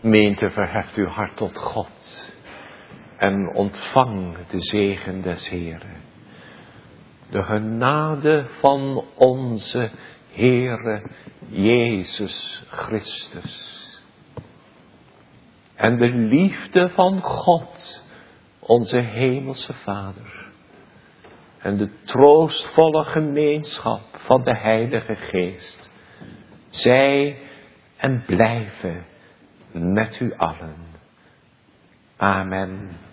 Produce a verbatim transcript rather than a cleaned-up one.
Gemeente, verheft uw hart tot God en ontvang de zegen des Heeren. De genade van onze Heere Jezus Christus en de liefde van God, onze Hemelse Vader, en de troostvolle gemeenschap van de Heilige Geest, zij en blijven met u allen. Amen.